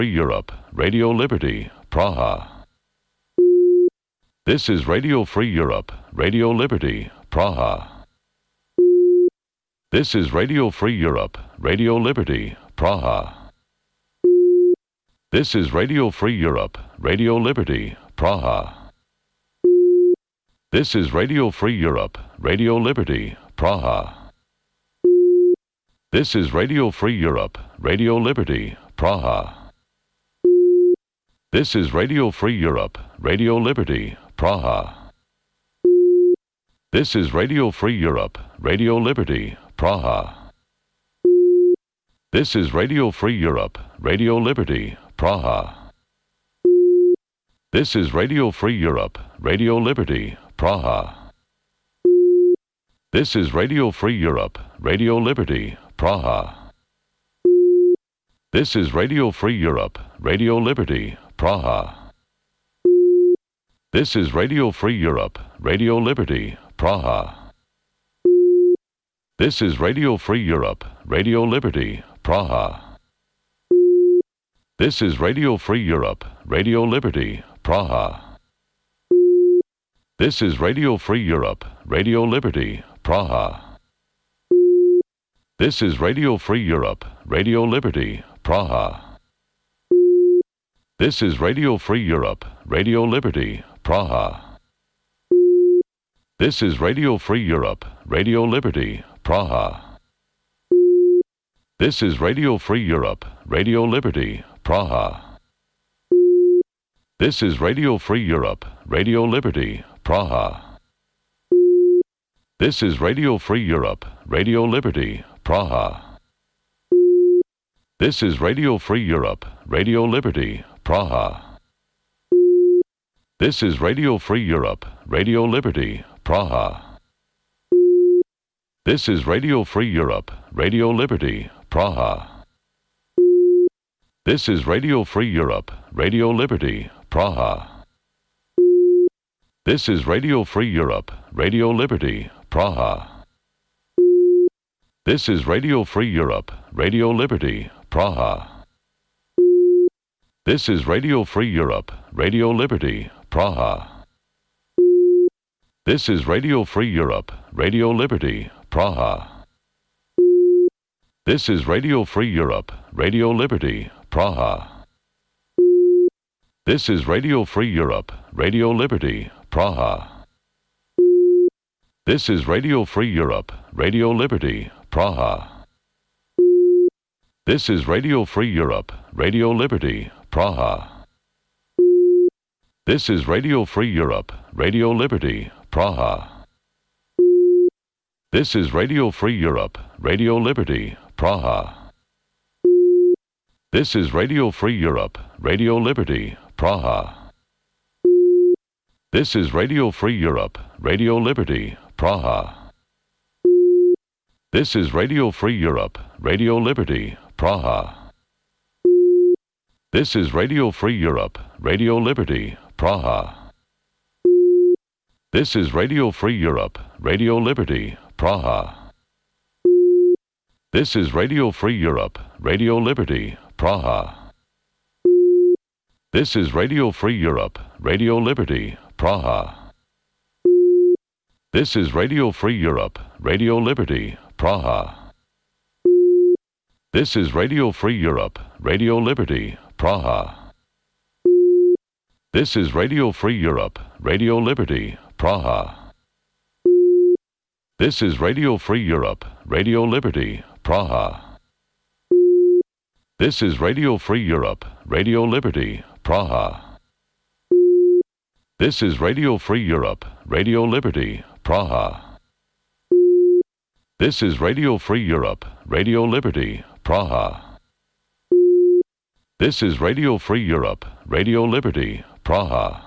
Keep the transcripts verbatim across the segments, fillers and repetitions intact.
Free Europe, Radio Liberty, Praha. This is Radio Free Europe, Radio Liberty, Praha. This is Radio Free Europe, Radio Liberty, Praha. This is Radio Free Europe, Radio Liberty, Praha. This is Radio Free Europe, Radio Liberty, Praha. This is Radio Free Europe, Radio Liberty, Praha. This is Radio Free Europe, Radio Liberty, Praha. This is Radio Free Europe, Radio Liberty, Praha. This is Radio Free Europe, Radio Liberty, Praha. This is Radio Free Europe, Radio Liberty, Praha. This is Radio Free Europe, Radio Liberty, Praha. This is Radio Free Europe, Radio Liberty, Praha. This is Radio Free Europe, Radio Liberty, Praha. This is Radio Free Europe, Radio Liberty, Praha. This is Radio Free Europe, Radio Liberty, Praha. This is Radio Free Europe, Radio Liberty, Praha. This is Radio Free Europe, Radio Liberty, Praha. This is Radio Free Europe, Radio Liberty, Praha. This is Radio Free Europe, Radio Liberty, Praha. This is Radio Free Europe, Radio Liberty, Praha. This is Radio Free Europe, Radio Liberty, Praha. This is Radio Free Europe, Radio Liberty, Praha. This is Radio Free Europe, Radio Liberty, Praha. This is Radio Free Europe, Radio Liberty, Praha. This is Radio Free Europe, Radio Liberty, Praha. This is Radio Free Europe, Radio Liberty, Praha. This is Radio Free Europe, Radio Liberty, Praha. This is Radio Free Europe, Radio Liberty, Praha. This is Radio Free Europe, Radio Liberty, Praha. This is Radio Free Europe, Radio Liberty, Praha. This is Radio Free Europe, Radio Liberty, Praha. This is Radio Free Europe, Radio Liberty, Praha. This is Radio Free Europe, Radio Liberty, Praha. This is Radio Free Europe, Radio Liberty, Praha. This is Radio Free Europe, Radio Liberty, Praha. This is Radio Free Europe, Radio Liberty, Praha. This is Radio Free Europe, Radio Liberty, Praha. This is Radio Free Europe, Radio Liberty, Praha. This is Radio Free Europe, Radio Liberty, Praha. This is Radio Free Europe, Radio Liberty, Praha. This is Radio Free Europe, Radio Liberty, Praha. This is Radio Free Europe, Radio Liberty, Praha. This is Radio Free Europe, Radio Liberty, Praha. This is Radio Free Europe, Radio Liberty, Praha. This is Radio Free Europe, Radio Liberty, Praha. This is Radio Free Europe, Radio Liberty, Praha. This is Radio Free Europe, Radio Liberty, Praha. This is Radio Free Europe, Radio Liberty, Praha. This is Radio Free Europe, Radio Liberty, Praha. This is Radio Free Europe, Radio Liberty, Praha. This is Radio Free Europe, Radio Liberty, Praha.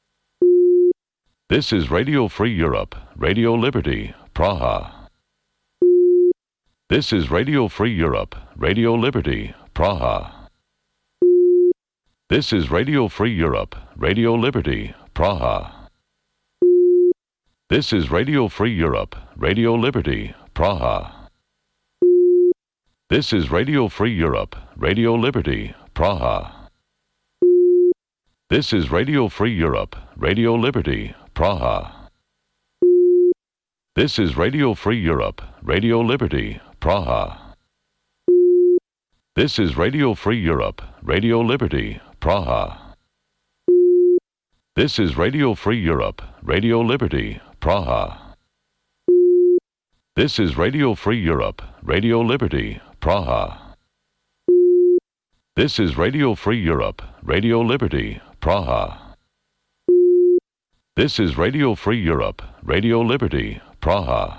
This is Radio Free Europe, Radio Liberty, Praha. This is Radio Free Europe, Radio Liberty, Praha. This is Radio Free Europe, Radio Liberty, Praha. This is Radio Free Europe, Radio Liberty, Praha. This is Radio Free Europe, Radio Liberty, Praha. This is Radio Free Europe, Radio Liberty, Praha. This is Radio Free Europe, Radio Liberty, Praha. This is Radio Free Europe, Radio Liberty, Praha. This is Radio Free Europe, Radio Liberty, Praha. This is Radio Free Europe, Radio Liberty, Praha. This is Radio Free Europe, Radio Liberty, Praha. This is Radio Free Europe, Radio Liberty, Praha.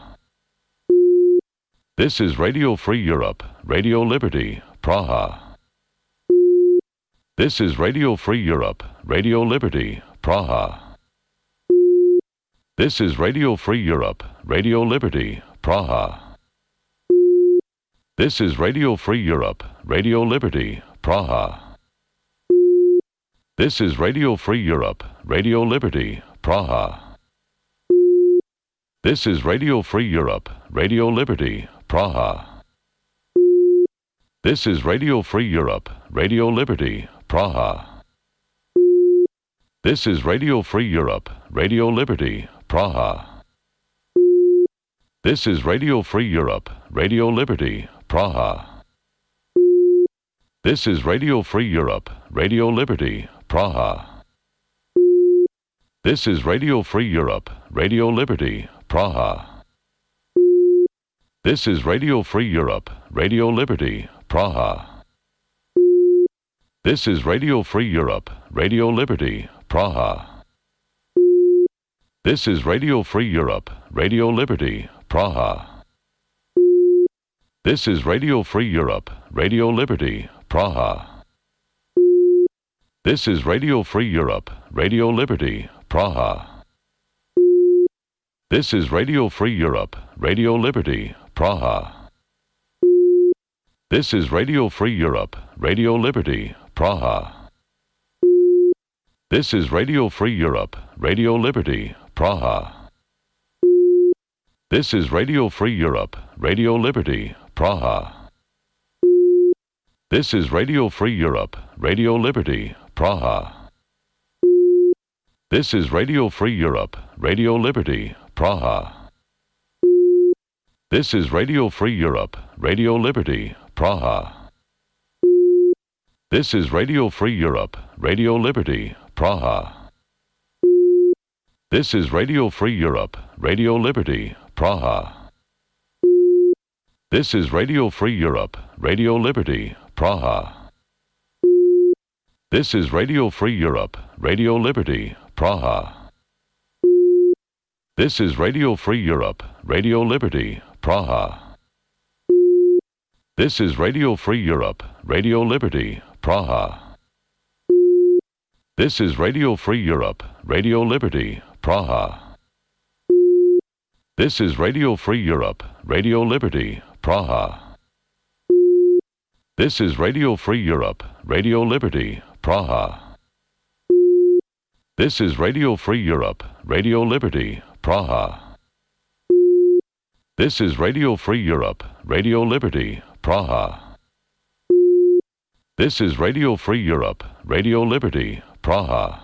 This is Radio Free Europe, Radio Liberty, Praha. This is Radio Free Europe, Radio Liberty, Praha. This is Radio Free Europe, Radio Liberty, Praha. This is Radio Free Europe, Radio Liberty, Praha. This is Radio Free Europe, Radio Liberty, Praha. This is Radio Free Europe, Radio Liberty, Praha. This is Radio Free Europe, Radio Liberty, Praha. This is Radio Free Europe, Radio Liberty, Praha. This is Radio Free Europe, Radio Liberty, Praha. This is Radio Free Europe, Radio Liberty, Praha. This is Radio Free Europe, Radio Liberty, Praha. This is Radio Free Europe, Radio Liberty, Praha. This is Radio Free Europe, Radio Liberty, Praha. This is Radio Free Europe, Radio Liberty, Praha. This is Radio Free Europe, Radio Liberty, Praha. This is Radio Free Europe, Radio Liberty, Praha. This is Radio Free Europe, Radio Liberty, Praha. This is Radio Free Europe, Radio Liberty, Praha. This is Radio Free Europe, Radio Liberty, Praha. This is Radio Free Europe, Radio Liberty, Praha. This is Radio Free Europe, Radio Liberty, Praha. This is Radio Free Europe, Radio Liberty, Praha. This is Radio Free Europe, Radio Liberty, Praha. This is Radio Free Europe, Radio Liberty, Praha. This is Radio Free Europe, Radio Liberty, Praha. This is Radio Free Europe, Radio Liberty, Praha. This is Radio Free Europe, Radio Liberty, Praha. This is Radio Free Europe, Radio Liberty, Praha. This is Radio Free Europe, Radio Liberty, Praha. This is Radio Free Europe, Radio Liberty, Praha. This is Radio Free Europe, Radio Liberty, Praha. This is Radio Free Europe, Radio Liberty, Praha. This is Radio Free Europe, Radio Liberty, Praha. This is Radio Free Europe, Radio Liberty, Praha. This is Radio Free Europe, Radio Liberty, Praha.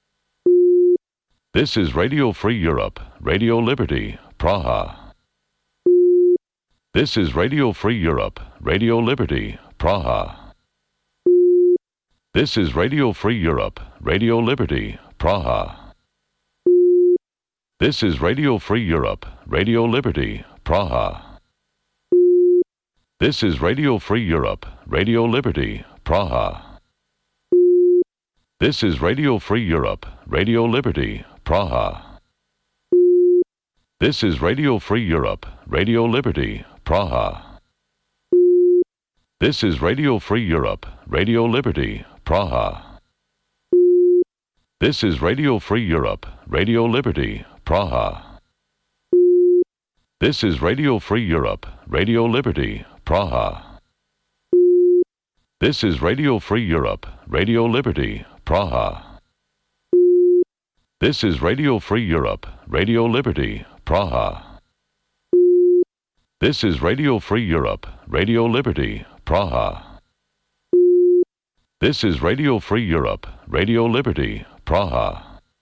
This is Radio Free Europe, Radio Liberty, Praha. This is Radio Free Europe, Radio Liberty, Praha. This is Radio Free Europe, Radio Liberty, Praha. This is Radio Free Europe, Radio Liberty, Praha. This is Radio Free Europe, Radio Liberty, Praha. This is Radio Free Europe, Radio Liberty, Praha. This is Radio Free Europe, Radio Liberty, Praha. This is Radio Free Europe, Radio Liberty, Praha. This is Radio Free Europe, Radio Liberty, Praha. This is Radio Free Europe, Radio Liberty, Praha. This is Radio Free Europe, Radio Liberty, Praha. This is Radio Free Europe, Radio Liberty, Praha. This is Radio Free Europe, Radio Liberty, Praha. This is Radio Free Europe, Radio Liberty, Praha.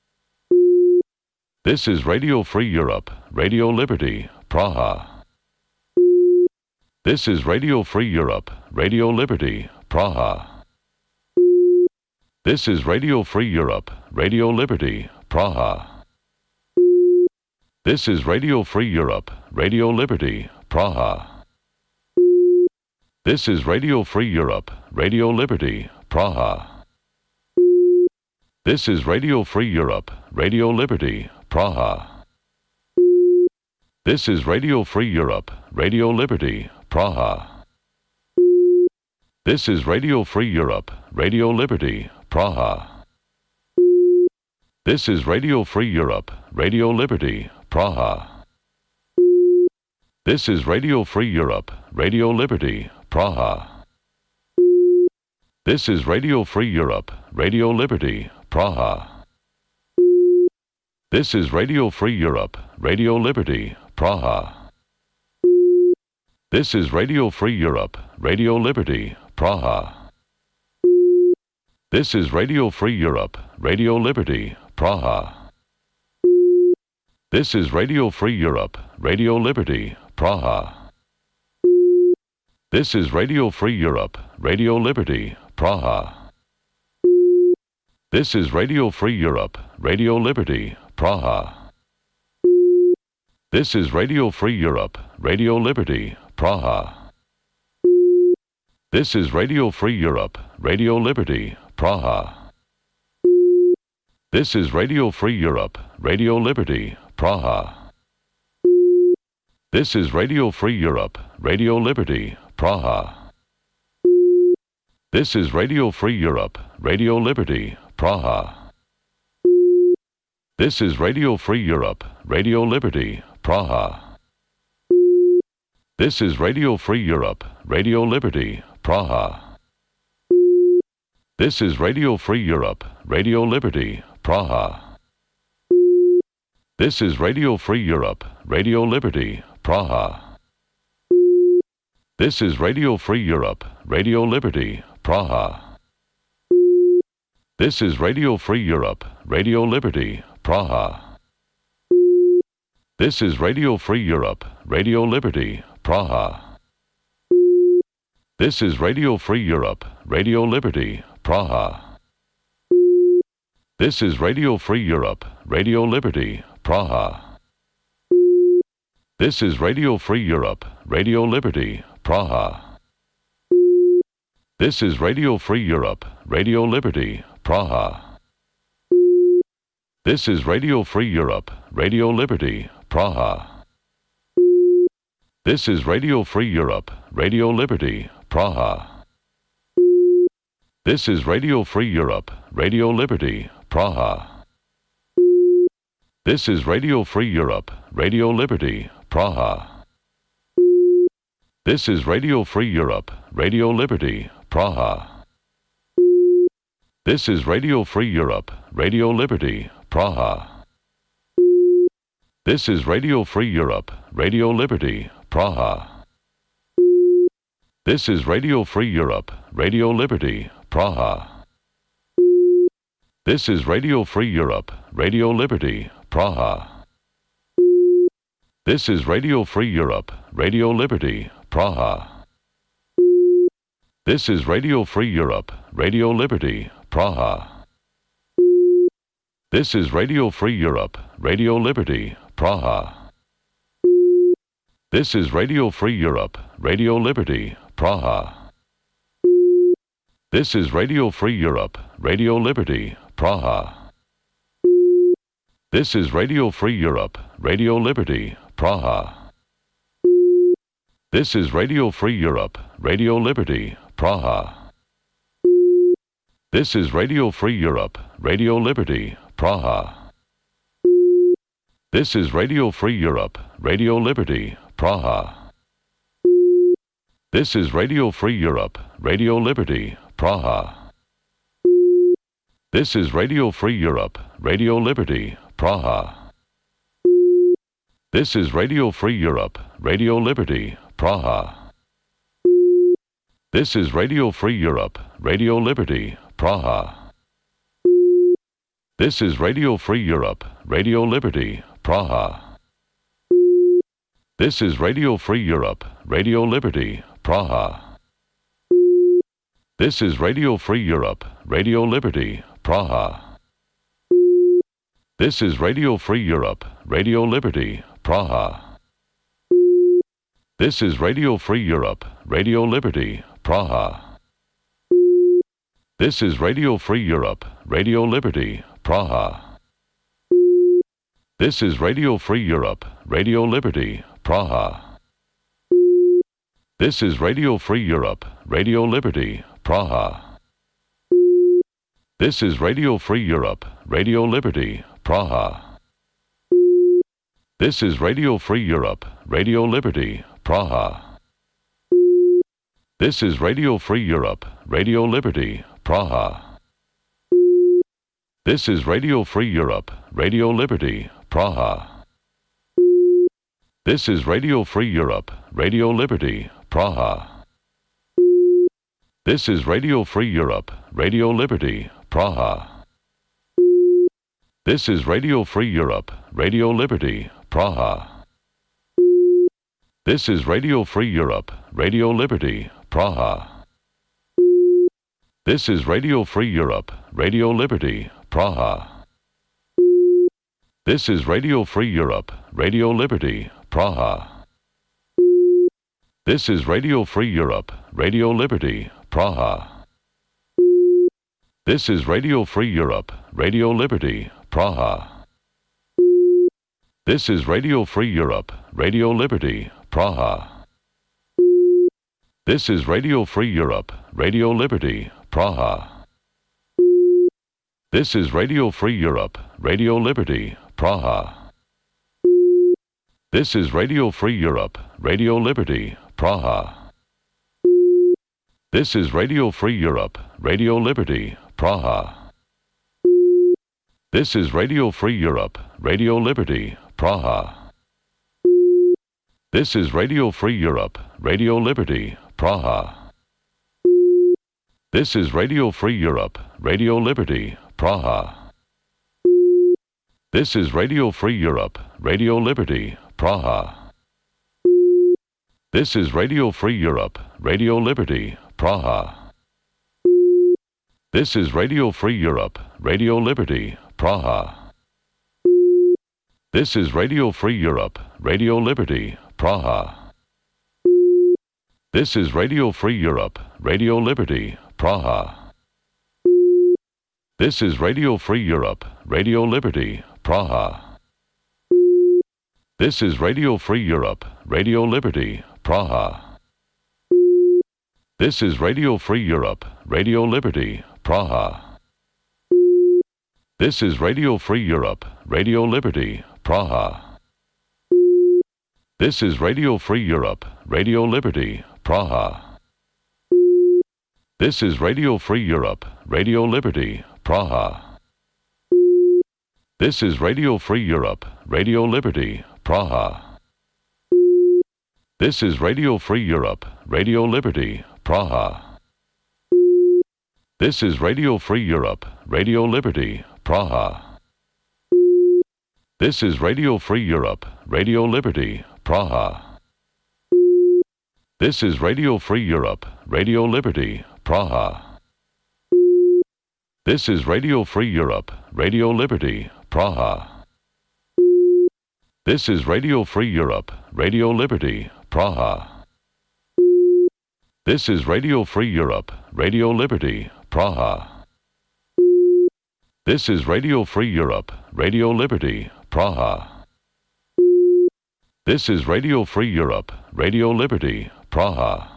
This is Radio Free Europe, Radio Liberty, Praha. This is Radio Free Europe, Radio Liberty, Praha. This is Radio Free Europe, Radio Liberty, Praha. This is Radio Free Europe, Radio Liberty, Praha. This is Radio Free Europe, Radio Liberty, Praha. This is Radio Free Europe, Radio Liberty, Praha. This is Radio Free Europe, Radio Liberty, Praha. This is Radio Free Europe, Radio Liberty, Praha. This is Radio Free Europe, Radio Liberty, Praha. This is Radio Free Europe, Radio Liberty, Praha. This is Radio Free Europe, Radio Liberty, Praha. This is Radio Free Europe, Radio Liberty, Praha. This is Radio Free Europe, Radio Liberty, Praha. This is Radio Free Europe, Radio Liberty, Praha. This is Radio Free Europe, Radio Liberty, Praha. This is Radio Free Europe, Radio Liberty, Praha. This is Radio Free Europe, Radio Liberty, Praha. This is Radio Free Europe, Radio Liberty, Praha. This is Radio Free Europe, Radio Liberty, Praha. This is Radio Free Europe, Radio Liberty, Praha. This is Radio Free Europe, Radio Liberty, Praha. This is Radio Free Europe, Radio Liberty, Praha. This is Radio Free Europe, Radio Liberty, Praha. This is Radio Free Europe, Radio Liberty, Praha. This is Radio Free Europe, Radio Liberty, Praha. This is Radio Free Europe, Radio Liberty, Praha. This is Radio Free Europe, Radio Liberty, Praha. This is Radio Free Europe, Radio Liberty, Praha. This is Radio Free Europe, Radio Liberty, Praha. This is Radio Free Europe, Radio Liberty, Praha. This is Radio Free Europe, Radio Liberty, Praha. This is Radio Free Europe, Radio Liberty, Praha. This is Radio Free Europe, Radio Liberty, Praha. This is Radio Free Europe, Radio Liberty, Praha. This is Radio Free Europe, Radio Liberty, Praha. This is Radio Free Europe, Radio Liberty, Praha. This is Radio Free Europe, Radio Liberty, Praha. This is Radio Free Europe, Radio Liberty, Praha. This is Radio Free Europe, Radio Liberty, Praha. This is Radio Free Europe, Radio Liberty, Praha. This is Radio Free Europe, Radio Liberty, Praha. This is Radio Free Europe, Radio Liberty, Praha. This is Radio Free Europe, Radio Liberty, Praha. This is Radio Free Europe, Radio Liberty, Praha. This is Radio Free Europe, Radio Liberty, Praha. This is Radio Free Europe, Radio Liberty, Praha. This is Radio Free Europe, Radio Liberty, Praha. This is Radio Free Europe, Radio Liberty, Praha. This is Radio Free Europe, Radio Liberty, Praha. This is Radio Free Europe, Radio Liberty, Praha. This is Radio Free Europe, Radio Liberty, Praha. This is Radio Free Europe, Radio Liberty, Praha. This is Radio Free Europe, Radio Liberty, Praha. This is Radio Free Europe, Radio Liberty, Praha. This is Radio Free Europe, Radio Liberty, Praha. This is Radio Free Europe, Radio Liberty, Praha. This is Radio Free Europe, Radio Liberty, Praha. This is Radio Free Europe, Radio Liberty, Praha. This is Radio Free Europe, Radio Liberty, Praha. This is Radio Free Europe, Radio Liberty, Praha. This is Radio Free Europe, Radio Liberty, Praha. This is Radio Free Europe, Radio Liberty, Praha. This is Radio Free Europe, Radio Liberty, Praha. This is Radio Free Europe, Radio Liberty, Praha. This is Radio Free Europe, Radio Liberty, Praha. This is Radio Free Europe, Radio Liberty, Praha. This is Radio Free Europe, Radio Liberty, Praha. This is Radio Free Europe, Radio Liberty, Praha. This is Radio Free Europe, Radio Liberty, Praha. This is Radio Free Europe, Radio Liberty, Praha. This is Radio Free Europe, Radio Liberty, Praha. This is Radio Free Europe, Radio Liberty, Praha. This is Radio Free Europe, Radio Liberty, Praha. This is Radio Free Europe, Radio Liberty, Praha. This is Radio Free Europe, Radio Liberty, Praha. This is Radio Free Europe, Radio Liberty, Praha. This is Radio Free Europe, Radio Liberty, Praha. This is Radio Free Europe, Radio Liberty, Praha. This is Radio Free Europe, Radio Liberty, Praha. This is Radio Free Europe, Radio Liberty, Praha. This is Radio Free Europe, Radio Liberty, Praha. This is Radio Free Europe, Radio Liberty, Praha. This is Radio Free Europe, Radio Liberty, Praha. This is Radio Free Europe, Radio Liberty, Praha. This is Radio Free Europe, Radio Liberty, Praha. This is Radio Free Europe, Radio Liberty, Praha. This is Radio Free Europe, Radio Liberty, Praha. This is Radio Free Europe, Radio Liberty, Praha. This is Radio Free Europe, Radio Liberty, Praha. This is Radio Free Europe, Radio Liberty, Praha. This is Radio Free Europe, Radio Liberty, Praha. This is Radio Free Europe, Radio Liberty, Praha. This is Radio Free Europe, Radio Liberty, Praha. This is Radio Free Europe, Radio Liberty, Praha. This is Radio Free Europe, Radio Liberty, Praha. This is Radio Free Europe, Radio Liberty, Praha. This is Radio Free Europe, Radio Liberty, Praha. This is Radio Free Europe, Radio Liberty, Praha. This is Radio Free Europe, Radio Liberty, Praha. This is Radio Free Europe, Radio Liberty, Praha. This is Radio Free Europe, Radio Liberty, Praha. This is Radio Free Europe, Radio Liberty, Praha. This is Radio Free Europe, Radio Liberty, Praha. This is Radio Free Europe, Radio Liberty, Praha.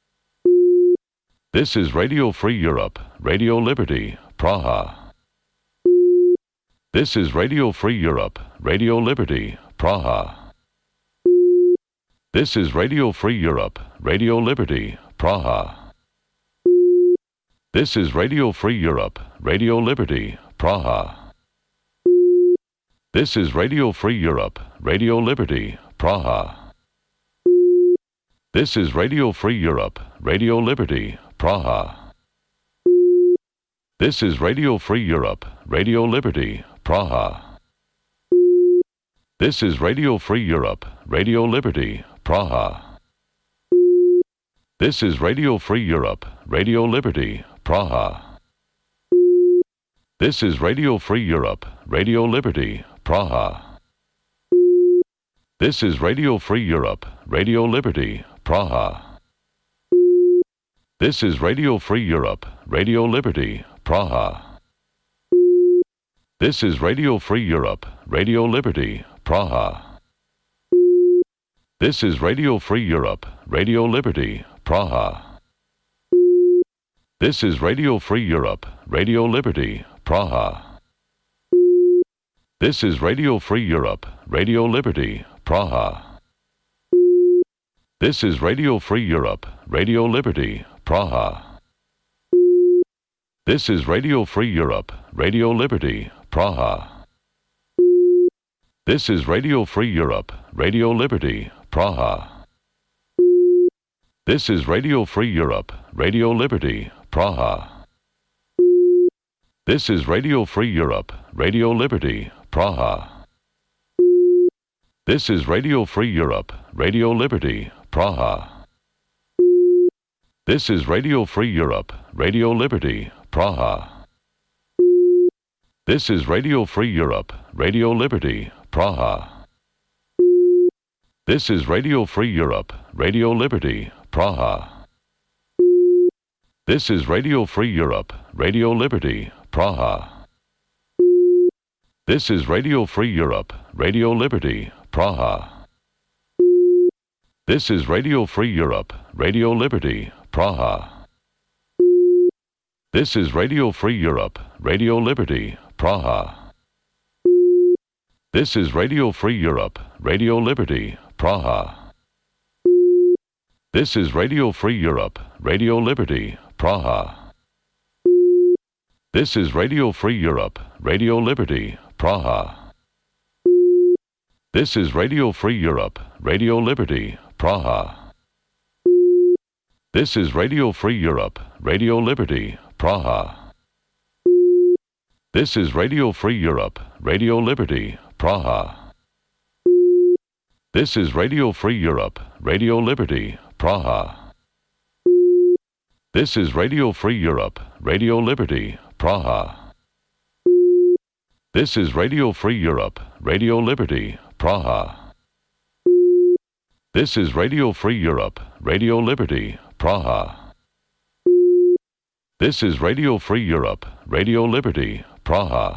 This is Radio Free Europe, Radio Liberty, Praha. This is Radio Free Europe, Radio Liberty, Praha. This is Radio Free Europe, Radio Liberty, Praha. This is Radio Free Europe, Radio Liberty, Praha. This is Radio Free Europe, Radio Liberty, Praha. This is Radio Free Europe, Radio Liberty, Praha. This is Radio Free Europe, Radio Liberty, Praha. This is Radio Free Europe, Radio Liberty, Praha. This is Radio Free Europe, Radio Liberty, Praha. This is Radio Free Europe, Radio Liberty, Praha. This is Radio Free Europe, Radio Liberty, Praha. This is Radio Free Europe, Radio Liberty, Praha. This is Radio Free Europe, Radio Liberty, Praha. This is Radio Free Europe, Radio Liberty, Praha. This is Radio Free Europe, Radio Liberty, Praha. This is Radio Free Europe, Radio Liberty, Praha. This is Radio Free Europe, Radio Liberty, Praha. This is Radio Free Europe, Radio Liberty, Praha. This is Radio Free Europe, Radio Liberty, Praha. This is Radio Free Europe, Radio Liberty, Praha. This is Radio Free Europe, Radio Liberty, Praha. This is Radio Free Europe, Radio Liberty, Praha. This is Radio Free Europe, Radio Liberty, Praha. This is Radio Free Europe, Radio Liberty, Praha. This is Radio Free Europe, Radio Liberty, Praha. This is Radio Free Europe, Radio Liberty, Praha. This is Radio Free Europe, Radio Liberty, Praha. This is Radio Free Europe, Radio Liberty, Praha. This is Radio Free Europe, Radio Liberty, Praha. This is Radio Free Europe, Radio Liberty, Praha. This is Radio Free Europe, Radio Liberty, Praha. This is Radio Free Europe, Radio Liberty, Praha. This is Radio Free Europe, Radio Liberty, Praha. This is Radio Free Europe, Radio Liberty, Praha. This is Radio Free Europe, Radio Liberty, Praha. This is Radio Free Europe, Radio Liberty, Praha. This is Radio Free Europe, Radio Liberty, Praha. This is Radio Free Europe, Radio Liberty, Praha. This is Radio Free Europe, Radio Liberty, Praha. This is Radio Free Europe, Radio Liberty, Praha.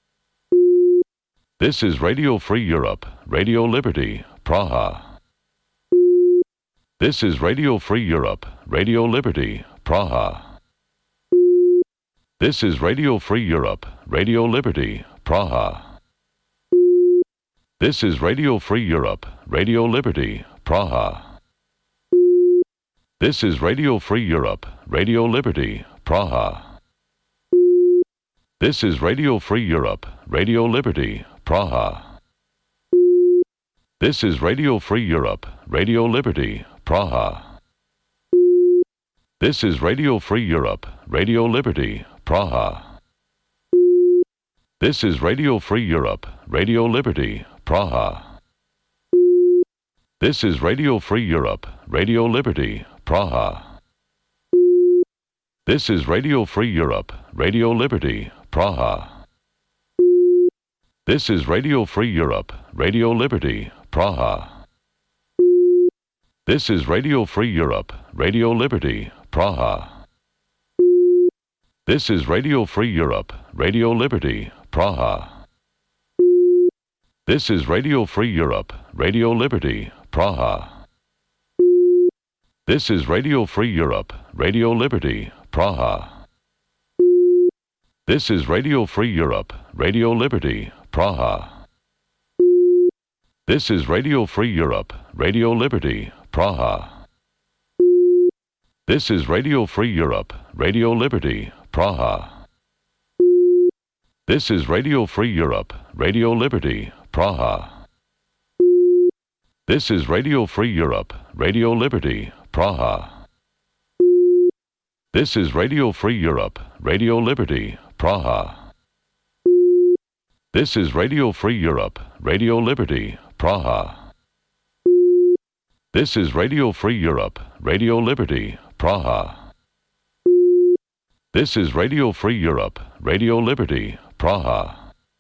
This is Radio Free Europe, Radio Liberty, Praha. This is Radio Free Europe, Radio Liberty, Praha. This is Radio Free Europe, Radio Liberty, Praha. This is Radio Free Europe, Radio Liberty, Praha. This is Radio Free Europe, Radio Liberty, Praha. This is Radio Free Europe, Radio Liberty, Praha. This is Radio Free Europe, Radio Liberty, Praha. This is Radio Free Europe, Radio Liberty, Praha. This is Radio Free Europe, Radio Liberty, Praha. This is Radio Free Europe, Radio Liberty, Praha. This is Radio Free Europe, Radio Liberty, Praha. This is Radio Free Europe, Radio Liberty, Praha. This is Radio Free Europe, Radio Liberty, Praha. This is Radio Free Europe, Radio Liberty, Praha. This is Radio Free Europe, Radio Liberty, Praha. This is Radio Free Europe, Radio Liberty, Praha. This is Radio Free Europe, Radio Liberty, Praha. This is Radio Free Europe, Radio Liberty, Praha. This is Radio Free Europe, Radio Liberty, Praha. This is Radio Free Europe, Radio Liberty, Praha. This is Radio Free Europe, Radio Liberty, Praha. This is Radio Free Europe, Radio Liberty, Praha. This is Radio Free Europe, Radio Liberty, Praha. This is Radio Free Europe, Radio Liberty, Praha. This is Radio Free Europe, Radio Liberty, Praha.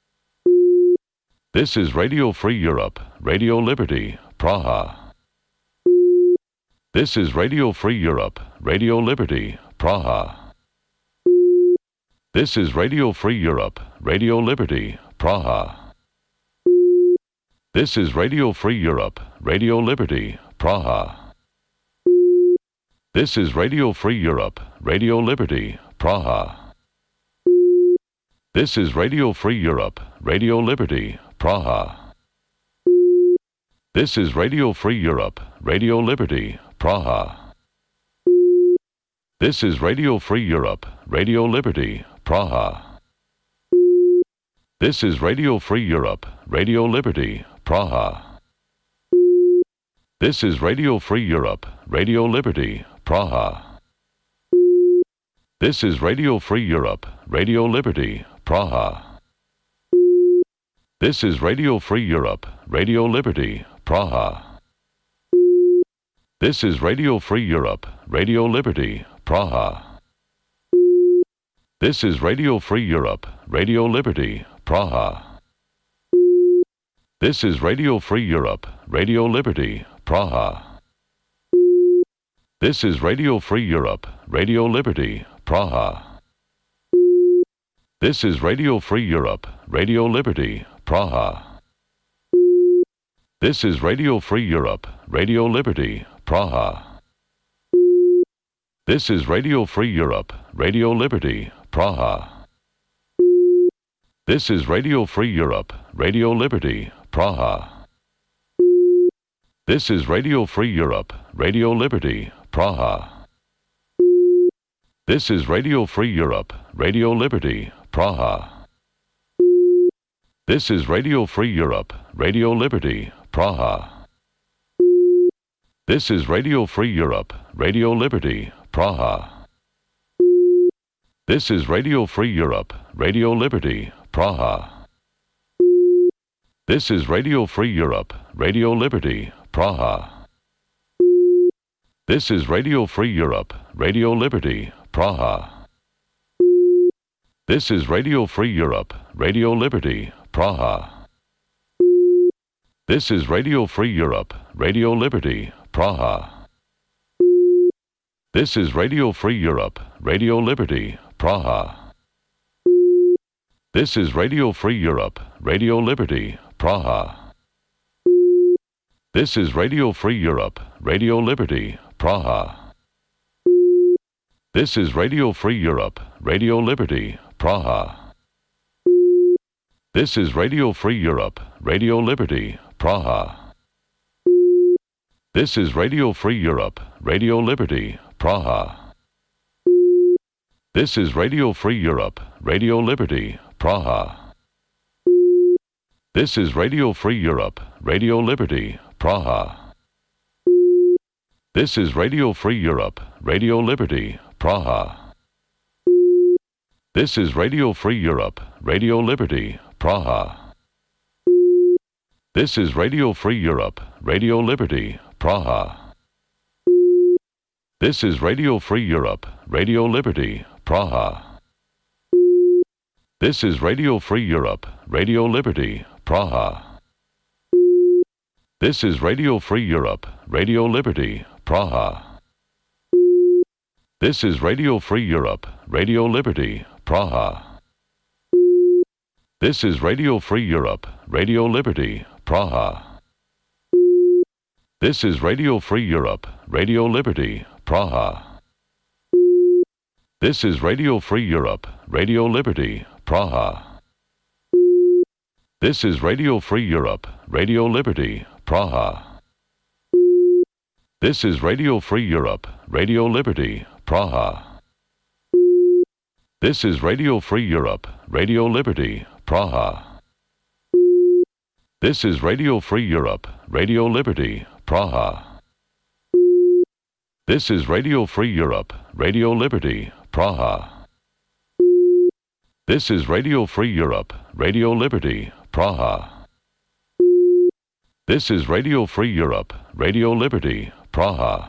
This is Radio Free Europe, Radio Liberty, Praha. This is Radio Free Europe, Radio Liberty, Praha. This is Radio Free Europe, Radio Liberty, Praha. This is Radio Free Europe, Radio Liberty, Praha. This is Radio Free Europe, Radio Liberty, Praha. This is Radio Free Europe, Radio Liberty, Praha. This is Radio Free Europe, Radio Liberty, Praha. This is Radio Free Europe, Radio Liberty, Praha. This is Radio Free Europe, Radio Liberty, Praha. This is Radio Free Europe, Radio Liberty, Praha. This is Radio Free Europe, Radio Liberty, Praha. This is Radio Free Europe, Radio Liberty, Praha. This is Radio Free Europe, Radio Liberty, Praha. This is Radio Free Europe, Radio Liberty, Praha. This is Radio Free Europe, Radio Liberty, Praha. This is Radio Free Europe, Radio Liberty, Praha. This is Radio Free Europe, Radio Liberty, Praha. This is Radio Free Europe, Radio Liberty, Praha. This is Radio Free Europe, Radio Liberty, Praha. This is Radio Free Europe, Radio Liberty, Praha. This is Radio Free Europe, Radio Liberty, Praha. This is Radio Free Europe, Radio Liberty, Praha. This is Radio Free Europe, Radio Liberty, Praha. This is Radio Free Europe, Radio Liberty, Praha. This is Radio Free Europe, Radio Liberty, Praha. This is Radio Free Europe, Radio Liberty, Praha. This is Radio Free Europe, Radio Liberty, Praha. This is Radio Free Europe, Radio Liberty, Praha. This is Radio Free Europe, Radio Liberty, Praha. This is Radio Free Europe, Radio Liberty, Praha. This is Radio Free Europe, Radio Liberty, Praha. This is Radio Free Europe, Radio Liberty, Praha. This is Radio Free Europe, Radio Liberty, Praha. This is Radio Free Europe, Radio Liberty, Praha. This is Radio Free Europe, Radio Liberty, Praha. This is Radio Free Europe, Radio Liberty, Praha. This is Radio Free Europe, Radio Liberty, Praha. This is Radio Free Europe, Radio Liberty, Praha. This is Radio Free Europe, Radio Liberty, Praha. This is Radio Free Europe, Radio Liberty, Praha. This is Radio Free Europe, Radio Liberty, Praha. This is Radio Free Europe, Radio Liberty, Praha. This is Radio Free Europe, Radio Liberty, Praha. This is Radio Free Europe, Radio Liberty, Praha. This is Radio Free Europe, Radio Liberty, Praha. This is Radio Free Europe, Radio Liberty, Praha. This is Radio Free Europe, Radio Liberty, Praha. This is Radio Free Europe, Radio Liberty, Praha. This is Radio Free Europe, Radio Liberty, Praha. This is Radio Free Europe, Radio Liberty, Praha. This is Radio Free Europe, Radio Liberty, Praha. This is Radio Free Europe, Radio Liberty, Praha. This is Radio Free Europe, Radio Liberty, Praha. This is Radio Free Europe, Radio Liberty, Praha.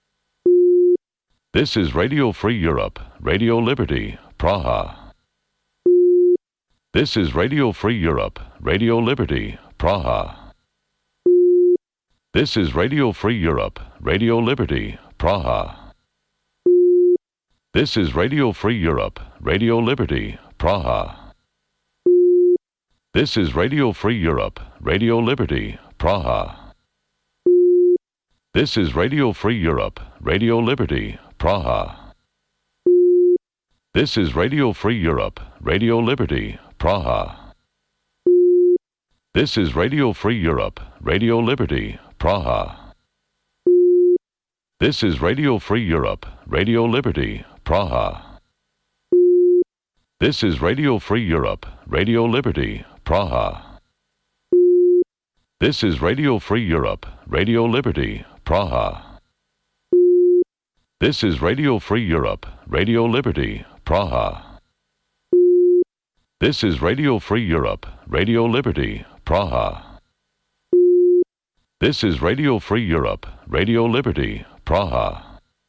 This is Radio Free Europe, Radio Liberty, Praha. This is Radio Free Europe, Radio Liberty, Praha. This is Radio Free Europe, Radio Liberty, Praha. This is Radio Free Europe, Radio Liberty, Praha. This is Radio Free Europe, Radio Liberty, Praha. This is Radio Free Europe, Radio Liberty, Praha. This is Radio Free Europe, Radio Liberty, Praha. This is Radio Free Europe, Radio Liberty, Praha. This is Radio Free Europe, Radio Liberty, Praha. This is Radio Free Europe, Radio Liberty, Praha. This is Radio Free Europe, Radio Liberty, Praha. This is Radio Free Europe, Radio Liberty, Praha. This is Radio Free Europe, Radio Liberty, Praha. This is Radio Free Europe, Radio Liberty, Praha.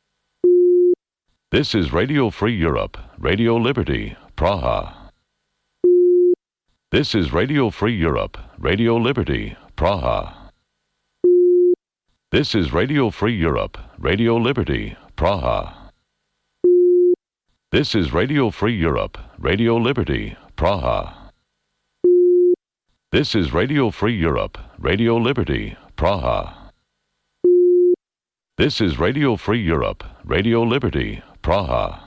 This is Radio Free Europe, Radio Liberty, Praha. This is Radio Free Europe, Radio Liberty, Praha. This is Radio Free Europe, Radio Liberty, Praha. This is Radio Free Europe, Radio Liberty, Praha. This is Radio Free Europe, Radio Liberty, Praha. This is Radio Free Europe, Radio Liberty, Praha.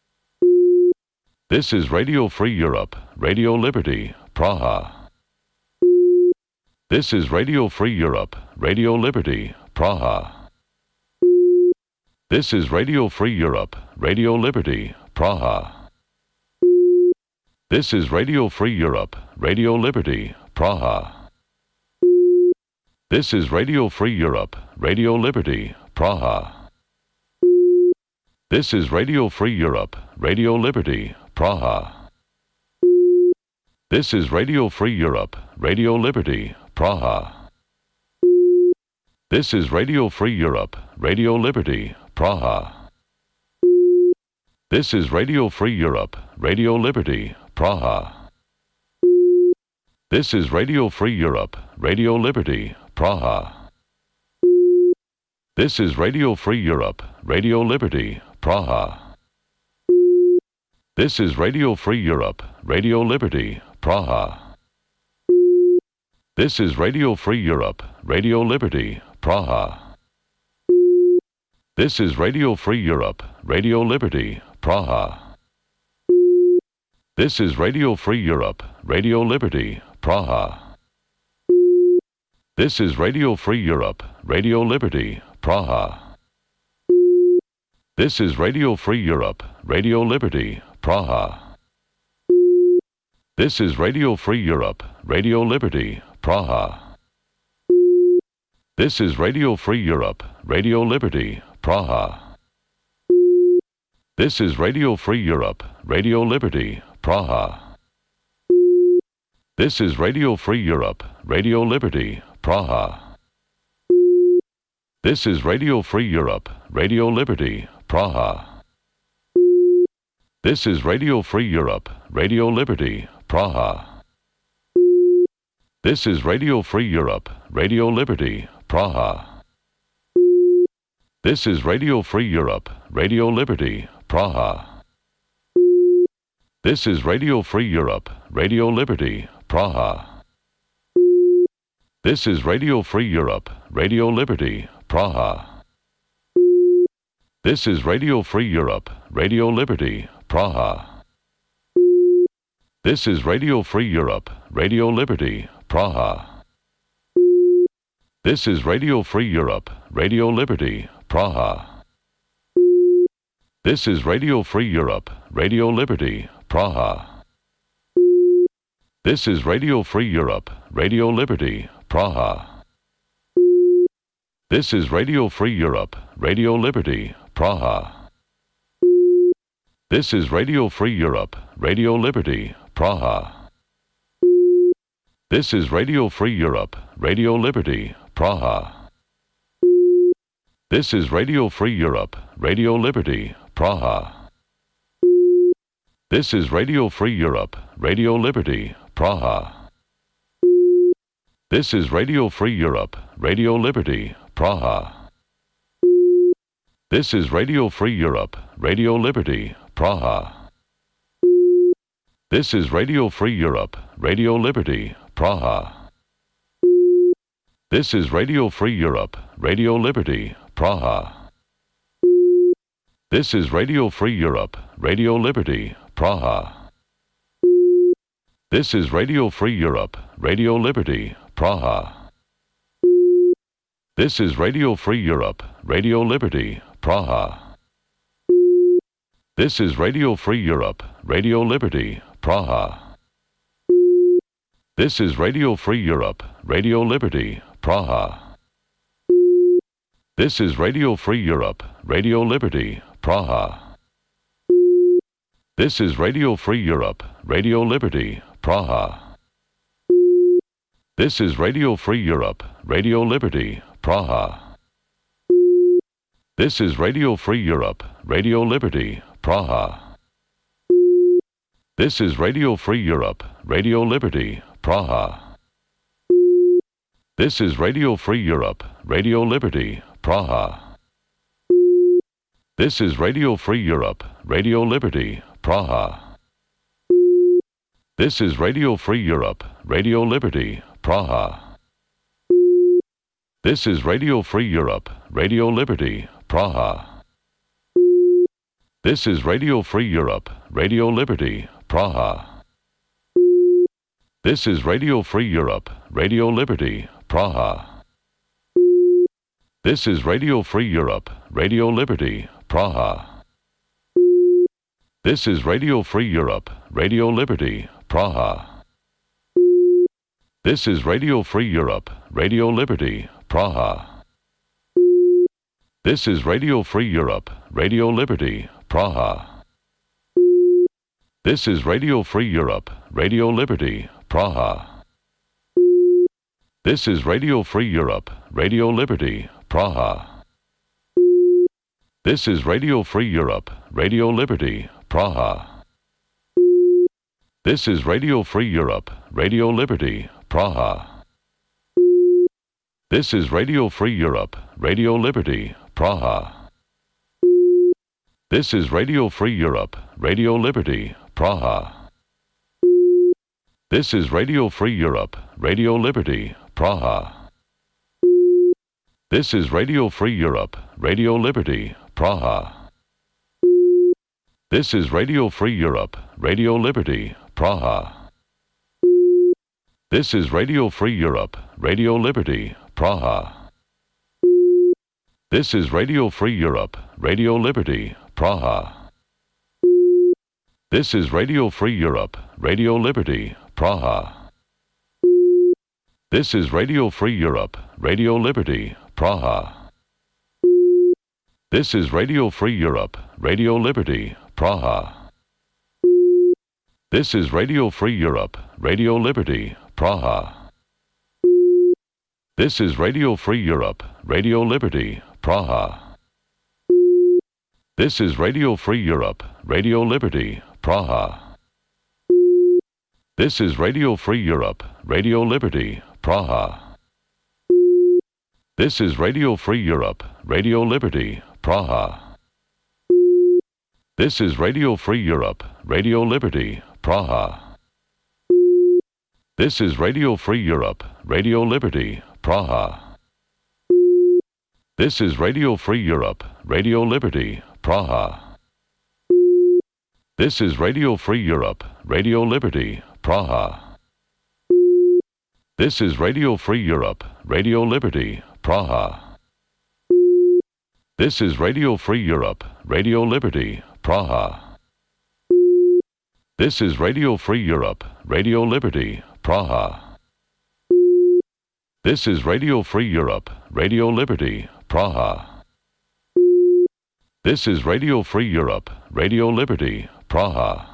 This is Radio Free Europe, Radio Liberty, Praha. This is Radio Free Europe, Radio Liberty, Praha. This is Radio Free Europe, Radio Liberty, Praha. This is Radio Free Europe, Radio Liberty, Praha. This is Radio Free Europe, Radio Liberty, Praha. This is Radio Free Europe, Radio Liberty, Praha. This is Radio Free Europe, Radio Liberty, Praha. This is Radio Free Europe, Radio Liberty, Praha. This is Radio Free Europe, Radio Liberty, Praha. This is Radio Free Europe, Radio Liberty, Praha. This is Radio Free Europe, Radio Liberty, Praha. This is Radio Free Europe, Radio Liberty, Praha. This is Radio Free Europe, Radio Liberty, Praha. This is Radio Free Europe, Radio Liberty, Praha. This is Radio Free Europe, Radio Liberty, Praha. This is Radio Free Europe, Radio Liberty, Praha. This is Radio Free Europe, Radio Liberty, Praha. This is Radio Free Europe, Radio Liberty, Praha. This is Radio Free Europe, Radio Liberty, Praha. This is Radio Free Europe, Radio Liberty, Praha. This is Radio Free Europe, Radio Liberty, Praha. This is Radio Free Europe, Radio Liberty, Praha. This is Radio Free Europe, Radio Liberty, Praha. This is Radio Free Europe, Radio Liberty, Praha. This is Radio Free Europe, Radio Liberty, Praha. This is Radio Free Europe, Radio Liberty, Praha. This is Radio Free Europe, Radio Liberty, Praha. This is Radio Free Europe, Radio Liberty, Praha. This is Radio Free Europe, Radio Liberty, Praha. This is Radio Free Europe, Radio Liberty, Praha. This is Radio Free Europe, Radio Liberty, Praha. This is Radio Free Europe, Radio Liberty, Praha. This is Radio Free Europe, Radio Liberty, Praha. This is Radio Free Europe, Radio Liberty, Praha. This is Radio Free Europe, Radio Liberty, Praha. This is Radio Free Europe, Radio Liberty, Praha. This is Radio Free Europe, Radio Liberty, Praha. This is Radio Free Europe, Radio Liberty, Praha. This is Radio Free Europe, Radio Liberty, Praha. This is Radio Free Europe, Radio Liberty, Praha. This is Radio Free Europe, Radio Liberty, Praha. This is Radio Free Europe, Radio Liberty, Praha. This is Radio Free Europe, Radio Liberty, Praha. This is Radio Free Europe, Radio Liberty, Praha. This is Radio Free Europe, Radio Liberty, Praha. This is Radio Free Europe, Radio Liberty, Praha. This is Radio Free Europe, Radio Liberty, Praha. This is Radio Free Europe, Radio Liberty, Praha. This is Radio Free Europe, Radio Liberty, Praha. This is Radio Free Europe, Radio Liberty, Praha. This is Radio Free Europe, Radio Liberty, Praha. This is Radio Free Europe, Radio Liberty, Praha. This is Radio Free Europe, Radio Liberty, Praha. This is Radio Free Europe, Radio Liberty, Praha. This is Radio Free Europe, Radio Liberty, Praha. This is Radio Free Europe, Radio Liberty, Praha. This is Radio Free Europe, Radio Liberty, Praha. This is Radio Free Europe, Radio Liberty, Praha. This is Radio Free Europe, Radio Liberty, Praha. This is Radio Free Europe, Radio Liberty, Praha. This is Radio Free Europe, Radio Liberty, Praha. This is Radio Free Europe, Radio Liberty, Praha. This is Radio Free Europe, Radio Liberty, Praha. This is Radio Free Europe, Radio Liberty, Praha. This is Radio Free Europe, Radio Liberty, Praha. This is Radio Free Europe, Radio Liberty, Praha. This is Radio Free Europe, Radio Liberty, Praha. This is Radio Free Europe, Radio Liberty, Praha. This is Radio Free Europe, Radio Liberty, Praha. This is Radio Free Europe, Radio Liberty, Praha. This is Radio Free Europe, Radio Liberty, Praha. This is Radio Free Europe, Radio Liberty, Praha. This is Radio Free Europe, Radio Liberty, Praha. This is Radio Free Europe, Radio Liberty, Praha. This is Radio Free Europe, Radio Liberty, Praha. This is Radio Free Europe, Radio Liberty, Praha. This is Radio Free Europe, Radio Liberty, Praha. This is Radio Free Europe, Radio Liberty, Praha. This is Radio Free Europe, Radio Liberty, Praha. This is Radio Free Europe, Radio Liberty, Praha. This is Radio Free Europe, Radio Liberty, Praha. This is Radio Free Europe, Radio Liberty, Praha. This is Radio Free Europe, Radio Liberty, Praha. This is Radio Free Europe, Radio Liberty, Praha. This is Radio Free Europe, Radio Liberty, Praha. This is Radio Free Europe, Radio Liberty, Praha. This is Radio Free Europe, Radio Liberty, Praha. This is Radio Free Europe, Radio Liberty, Praha. This is Radio Free Europe, Radio Liberty, Praha.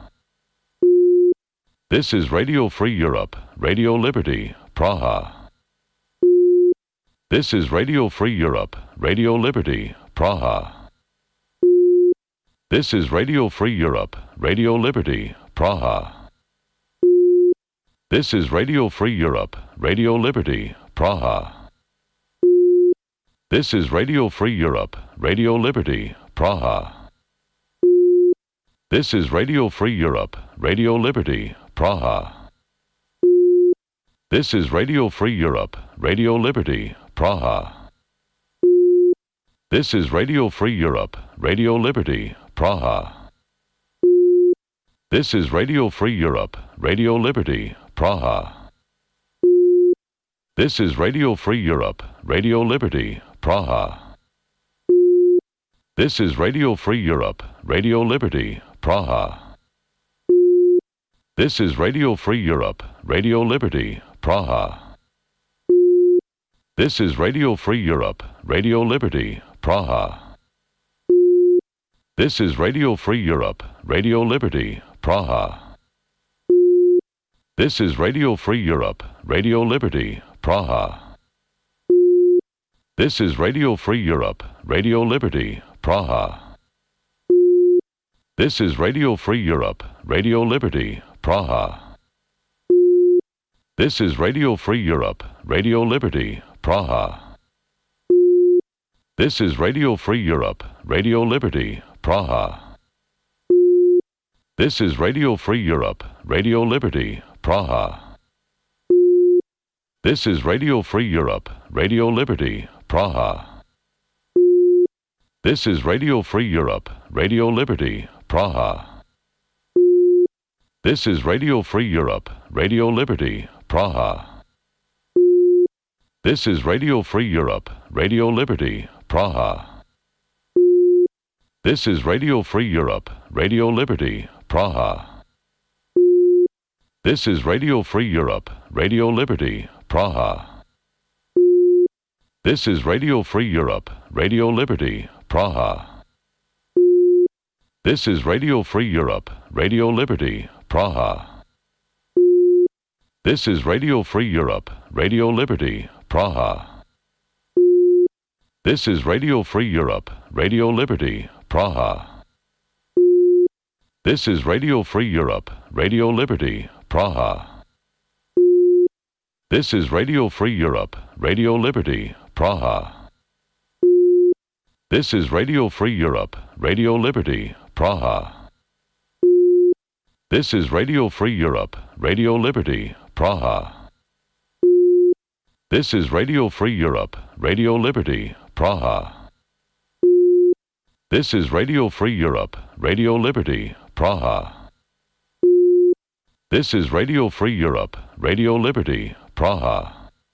This is Radio Free Europe, Radio Liberty, Praha. This is Radio Free Europe, Radio Liberty, Praha. This is Radio Free Europe, Radio Liberty, Praha. This is Radio Free Europe, Radio Liberty, Praha. This is Radio Free Europe, Radio Liberty, Praha. This is Radio Free Europe, Radio Liberty, Praha. This is Radio Free Europe, Radio Liberty, Praha. This is Radio Free Europe, Radio Liberty, Praha. This is Radio Free Europe, Radio Liberty, Praha. This is Radio Free Europe, Radio Liberty, Praha. This is Radio Free Europe, Radio Liberty, Praha. This is Radio Free Europe, Radio Liberty, Praha. This is Radio Free Europe, Radio Liberty, Praha. This is Radio Free Europe, Radio Liberty, Praha. This is Radio Free Europe, Radio Liberty, Praha. This is Radio Free Europe, Radio Liberty, Praha. This is Radio Free Europe, Radio Liberty, Praha. This is Radio Free Europe, Radio Liberty, Praha. This is Radio Free Europe, Radio Liberty, Praha. This is Radio Free Europe, Radio Liberty, Praha. This is Radio Free Europe, Radio Liberty, Praha. This is Radio Free Europe, Radio Liberty, Praha. This is Radio Free Europe, Radio Liberty, Praha. This is Radio Free Europe, Radio Liberty, Praha. This is Radio Free Europe, Radio Liberty, Praha. This is Radio Free Europe, Radio Liberty, Praha. This is Radio Free Europe, Radio Liberty, Praha. This is Radio Free Europe, Radio Liberty, Praha. This is Radio Free Europe, Radio Liberty, Praha. This is Radio Free Europe, Radio Liberty, Praha. This is Radio Free Europe, Radio Liberty, Praha. This is Radio Free Europe, Radio Liberty, Praha. This is Radio Free Europe, Radio Liberty, Praha. This is Radio Free Europe, Radio Liberty, Praha. This is Radio Free Europe, Radio Liberty, Praha. This is Radio Free Europe, Radio Liberty, Praha. This is Radio Free Europe, Radio Liberty, Praha.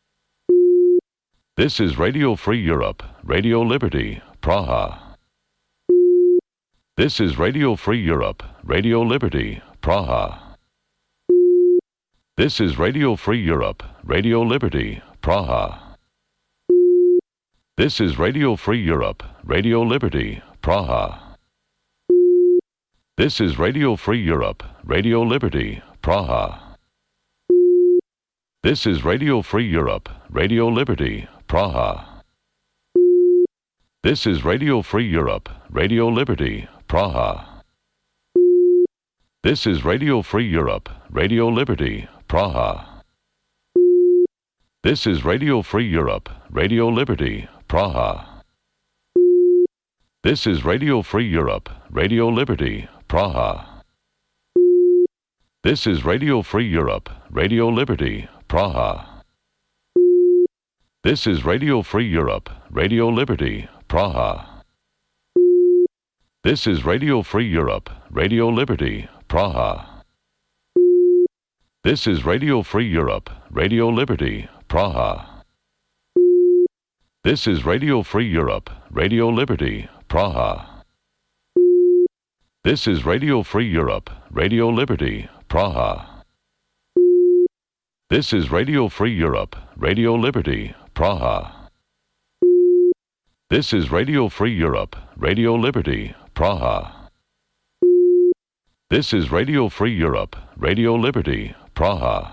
This is Radio Free Europe, Radio Liberty, Praha. This is Radio Free Europe, Radio Liberty, Praha. This is Radio Free Europe, Radio Liberty, Praha. This is Radio Free Europe, Radio Liberty, Praha. This is Radio Free Europe, Radio Liberty, Praha. This is Radio Free Europe, Radio Liberty, Praha. This is Radio Free Europe, Radio Liberty, Praha. This is Radio Free Europe, Radio Liberty, Praha. This is Radio Free Europe, Radio Liberty, Praha. This is Radio Free Europe, Radio Liberty, Praha. This is Radio Free Europe, Radio Liberty, Praha. This is Radio Free Europe, Radio Liberty, Praha. This is Radio Free Europe, Radio Liberty, Praha. This is Radio Free Europe, Radio Liberty, Praha. This is Radio Free Europe, Radio Liberty, Praha. This is Radio Free Europe, Radio Liberty, Praha. This is Radio Free Europe, Radio Liberty, Praha. This is Radio Free Europe, Radio Liberty, Praha. This is Radio Free Europe, Radio Liberty, Praha.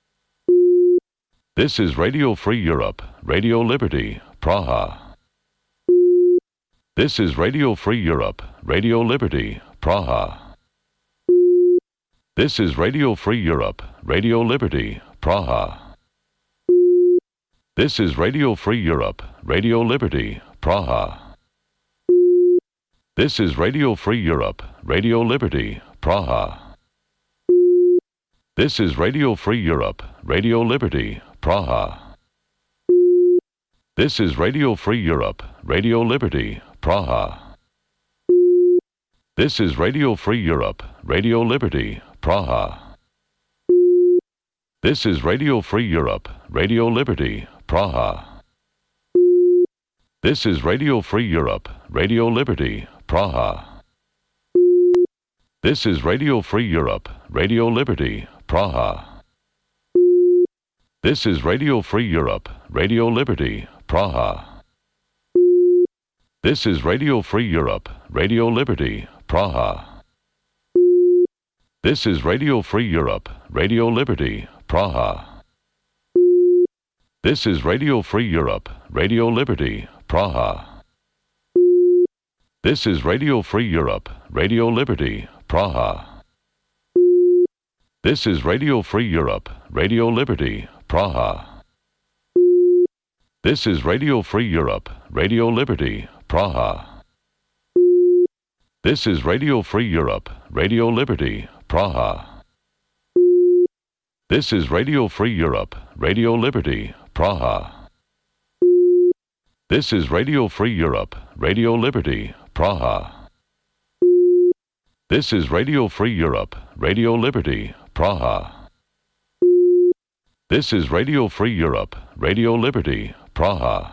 This is Radio Free Europe, Radio Liberty, Praha. This is Radio Free Europe, Radio Liberty, Praha. This is Radio Free Europe, Radio Liberty, Praha. This is Radio Free Europe, Radio Liberty, Praha. This is Radio Free Europe, Radio Liberty, Praha. This is Radio Free Europe, Radio Liberty, Praha. This is Radio Free Europe, Radio Liberty, Praha. This is Radio Free Europe, Radio Liberty, Praha. This is Radio Free Europe, Radio Liberty, Praha. This is Radio Free Europe, Radio Liberty, Praha. This is Radio Free Europe, Radio Liberty, Praha. This is Radio Free Europe, Radio Liberty, Praha. This is Radio Free Europe, Radio Liberty, Praha. This is Radio Free Europe, Radio Liberty, Praha. This is Radio Free Europe, Radio Liberty, Praha. This is Radio Free Europe, Radio Liberty, Praha. This is Radio Free Europe, Radio Liberty, Praha. This is Radio Free Europe, Radio Liberty, Praha. This is Radio Free Europe, Radio Liberty, Praha. This is Radio Free Europe, Radio Liberty, Praha. This is Radio Free Europe, Radio Liberty, Praha. This is Radio Free Europe, Radio Liberty, Praha. This is Radio Free Europe, Radio Liberty, Praha.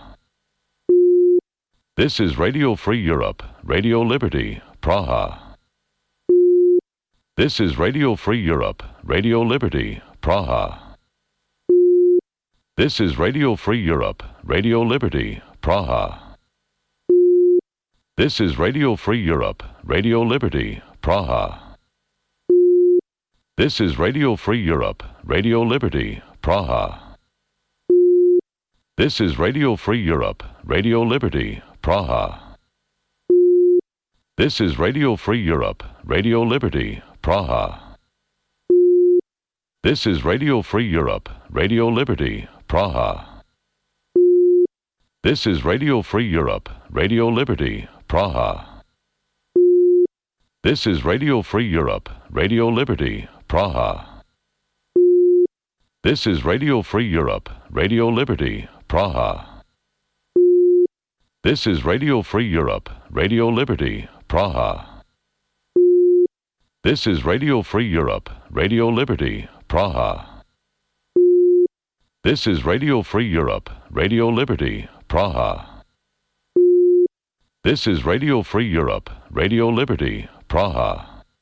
This is Radio Free Europe, Radio Liberty, Praha. This is Radio Free Europe, Radio Liberty, Praha. This is Radio Free Europe, Radio Liberty, Praha. This is Radio Free Europe, Radio Liberty, Praha. This is Radio Free Europe, Radio Liberty, Praha. This is Radio Free Europe, Radio Liberty, Praha. This is Radio Free Europe, Radio Liberty, Praha. This is Radio Free Europe, Radio Liberty, Praha. This is Radio Free Europe, Radio Liberty, Praha. This is Radio Free Europe, Radio Liberty, Praha. This is Radio Free Europe, Radio Liberty, Praha. This is Radio Free Europe, Radio Liberty, Praha. This is Radio Free Europe, Radio Liberty, Praha. This is Radio Free Europe, Radio Liberty, Praha. This is Radio Free Europe, Radio Liberty, Praha.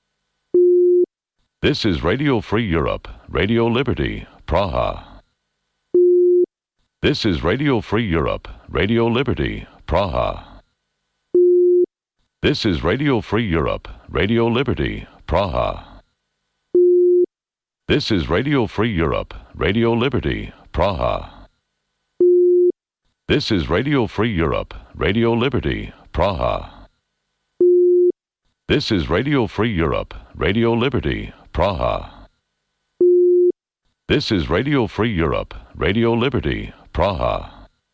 This is Radio Free Europe, Radio Liberty, Praha. This is Radio Free Europe, Radio Liberty, Praha. This is Radio Free Europe, Radio Liberty, Praha. This is Radio Free Europe, Radio Liberty, Praha. This is Radio Free Europe, Radio Liberty, Praha. This is Radio Free Europe, Radio Liberty, Praha. This is Radio Free Europe, Radio Liberty, Praha.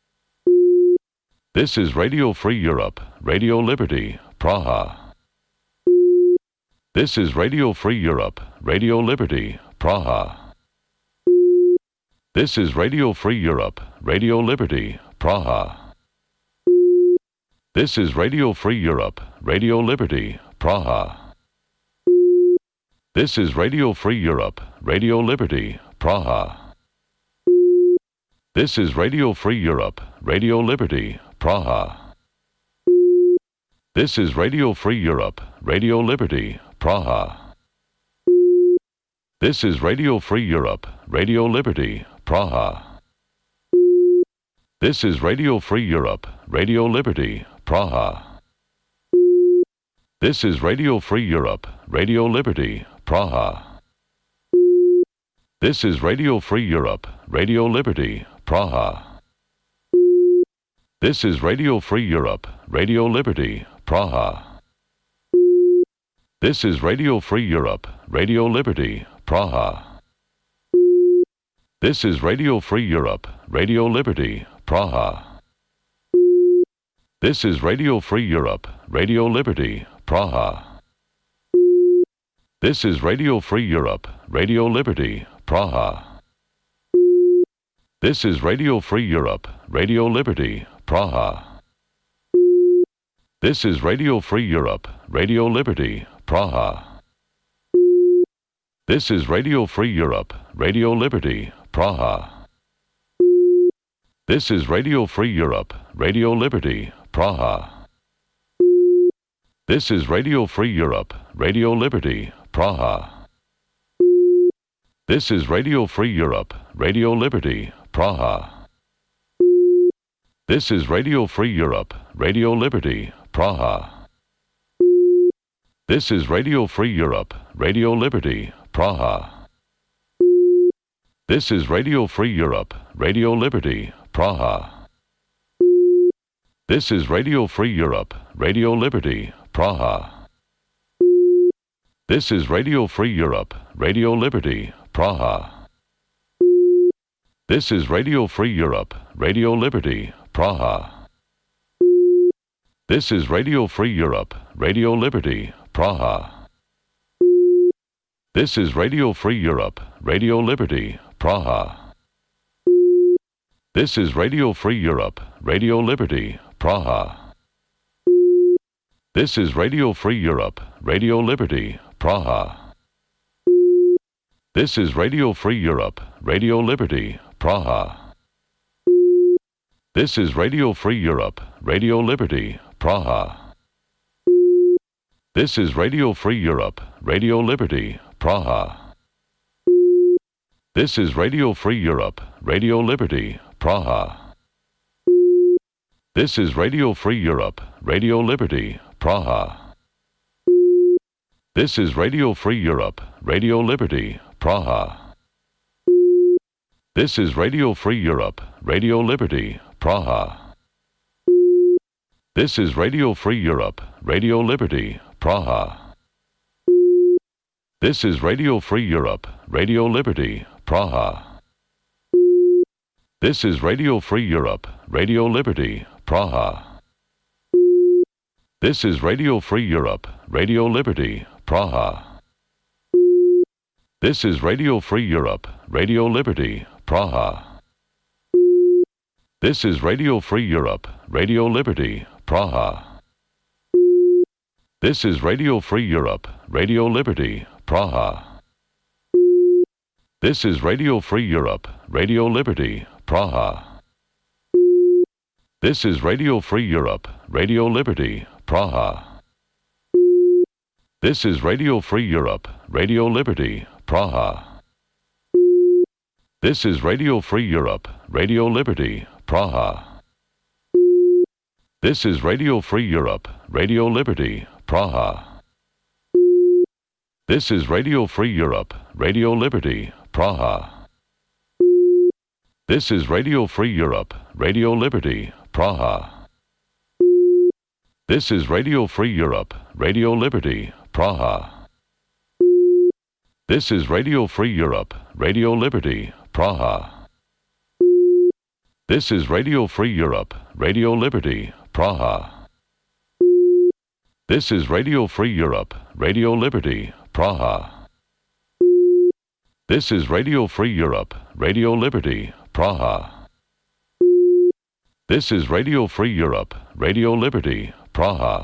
This is Radio Free Europe, Radio Liberty, Praha. This is Radio Free Europe, Radio Liberty, Praha. This is Radio Free Europe, Radio Liberty, Praha. This is Radio Free Europe, Radio Liberty, Praha. This is Radio Free Europe, Radio Liberty, Praha. This is Radio Free Europe, Radio Liberty, Praha. This is Radio Free Europe, Radio Liberty, Praha. This is Radio Free Europe, Radio Liberty, Praha. This is Radio Free Europe, Radio Liberty, Praha. This is Radio Free Europe, Radio Liberty, Praha. This is Radio Free Europe, Radio Liberty, Praha. This is Radio Free Europe, Radio Liberty, Praha. This is Radio Free Europe, Radio Liberty, Praha. This is Radio Free Europe, Radio Liberty, Praha. This is Radio Free Europe, Radio Liberty, Praha. This is Radio Free Europe, Radio Liberty, Praha. This is Radio Free Europe, Radio Liberty, Praha. This is Radio Free Europe, Radio Liberty, Praha. This is Radio Free Europe, Radio Liberty, Praha. This is Radio Free Europe, Radio Liberty, Praha. This is Radio Free Europe, Radio Liberty, Praha. This is Radio Free Europe, Radio Liberty, Praha. This is Radio Free Europe, Radio Liberty, Praha. This is Radio Free Europe, Radio Liberty, Praha. This is Radio Free Europe, Radio Liberty, Praha. This is Radio Free Europe, Radio Liberty, Praha. This is Radio Free Europe, Radio Liberty, Praha. This is Radio Free Europe, Radio Liberty, Praha. This is Radio Free Europe, Radio Liberty, Praha. This is Radio Free Europe, Radio Liberty, Praha. This is Radio Free Europe, Radio Liberty, Praha. This is Radio Free Europe, Radio Liberty, Praha. This is Radio Free Europe, Radio Liberty, Praha. This is Radio Free Europe, Radio Liberty, Praha. This is Radio Free Europe, Radio Liberty, Praha. This is Radio Free Europe, Radio Liberty, Praha. This is Radio Free Europe, Radio Liberty, Praha. This is Radio Free Europe, Radio Liberty, Praha. This is Radio Free Europe, Radio Liberty, Praha. This is Radio Free Europe, Radio Liberty, Praha. This is Radio Free Europe, Radio Liberty, Praha. This is Radio Free Europe, Radio Liberty, Praha. This is Radio Free Europe, Radio Liberty, Praha. This is Radio Free Europe, Radio Liberty, Praha. This is Radio Free Europe, Radio Liberty, Praha. This is Radio Free Europe, Radio Liberty, Praha. This is Radio Free Europe, Radio Liberty, Praha. This is Radio Free Europe, Radio Liberty, Praha. This is Radio Free Europe, Radio Liberty, Praha. This is Radio Free Europe, Radio Liberty, Praha. This is Radio Free Europe, Radio Liberty, Praha. This is Radio Free Europe, Radio Liberty, Praha. This is Radio Free Europe, Radio Liberty, Praha. This is Radio Free Europe, Radio Liberty, Praha. This is Radio Free Europe, Radio Liberty, Praha. This is Radio Free Europe, Radio Liberty, Praha. This is Radio Free Europe, Radio Liberty, Praha. This is Radio Free Europe, Radio Liberty, Praha. This is Radio Free Europe, Radio Liberty, Praha.